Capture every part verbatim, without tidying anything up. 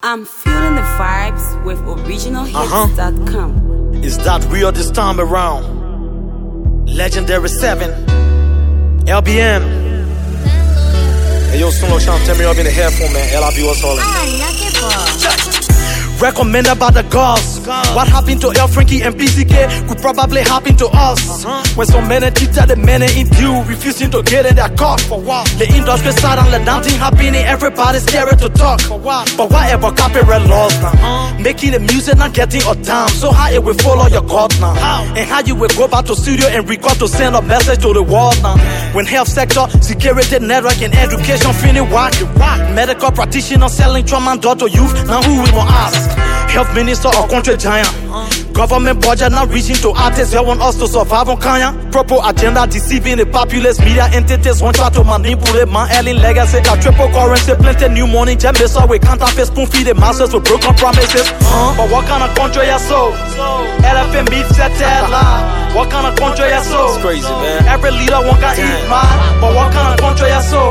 I'm feeling the vibes with original hits dot com. Uh-huh. Is that real this time around? Legendary seven, L B M. Hey yo, Suno Sean, tell me up in the headphone, man. L I B was all in. Recommended by the gods. What happened to El Frankie and P C K could probably happen to us. When so many cheated the men in due, refusing to get in their car for what? The industry side and let nothing happening, everybody's scared to talk. But whatever copyright laws now? Making the music not getting a dime. So how it will follow your God now? And how you will go back to studio and record to send a message to the world now? When health sector, security network and education feeling whack. Medical practitioners selling trauma and to youth. Now who we gonna ask? Health minister or country giant. Government budget not reaching to artists. They want us to survive on Kenya. Proper agenda deceiving the populace. Media entities want try to manipulate my alien legacy. Got triple currency, plenty new money. Jam this up with counterfeit, spoon feed the masses with broken promises. Uh, but what kind of country you so? L F M beef set lie. What kind of country you so? It's crazy, man. Every leader want to eat man. But what kind of country you so?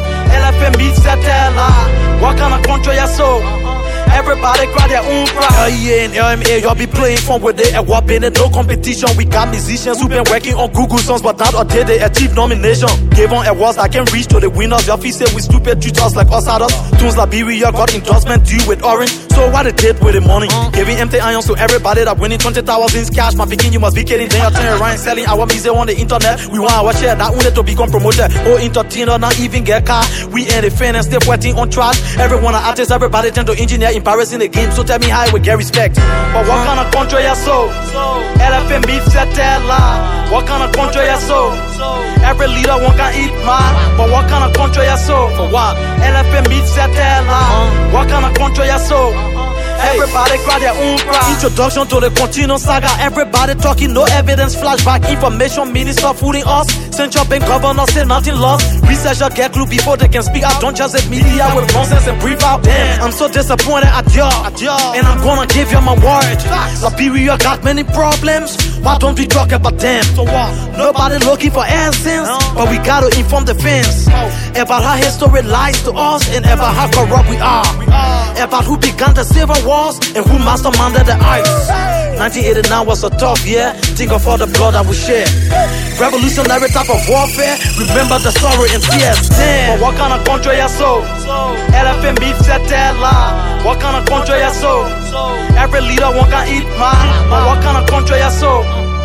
L F M beef set lie. What kind of country you so? Everybody cry their own cry. L E A and L M A, y'all be playing fun with it. And what been it? No competition. We got musicians who been working on Google songs, but not a day they achieve nomination. Gave on awards that can reach to the winners. Y'all feel say we stupid, treat us like us others. Tunes like B W got endorsement due with Orange. So what they did with the money? Giving empty ions to everybody that winning twenty thousand cash. My picking you must be kidding. Then you turn around selling our music on the internet. We want our share. That wanted to become promoted. Oh, entertainer, not even get car. We ain't the fan and still waiting on trash. Everyone are artists, everybody tend to engineer. Embarrassing the game, so tell me how it would get respect. But what kind of country you so? L F M beef set lie. What kind of country you so? Every leader want to eat man. But what kind of country you so? For what? L F M beef set lie. What kind of country you so? Everybody cry their own cry. Introduction to the continuous saga. Everybody talking, no evidence. Flashback information. Minister fooling us. Central bank governor say nothing lost. Researcher get clue before they can speak out. Don't just say media with nonsense and brief out. Damn, I'm so disappointed at y'all. And I'm gonna give you my word. Liberia got many problems. Why don't we talk about them? So what? Nobody looking for answers, but we gotta inform the fans about how history lies to us and about how corrupt we are. About who began the civil wars and who masterminded the ice. nineteen eighty-nine was a tough year. Think of all the blood that we shed. Revolutionary type of warfare. Remember the sorrow and tears. Damn. But what kind of country you so? L F M beef set lie. What kind of country you so? Every leader want to eat man. But what kind of country you so?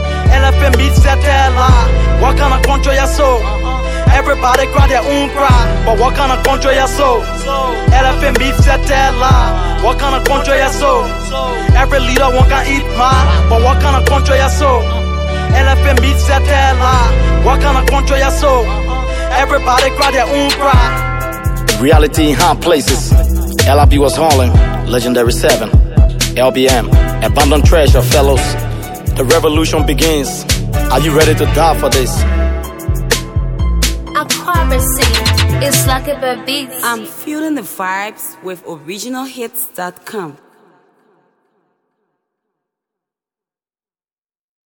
L F M beef set lie. What kind of country you so? Everybody cry their own cry. But what kind of country you so? L F M beef set lie. What kind of country you so? Every leader want to eat man. But what kind of country you so? L F M beef set lie. What kind of country you so? Everybody cry their own cry. Reality in high places. L I B was hauling. Legendary seven, L B M, abandoned treasure, fellows. The revolution begins. Are you ready to die for this? Aquabacy, it's like a beats. I'm feeling the vibes with original hits dot com.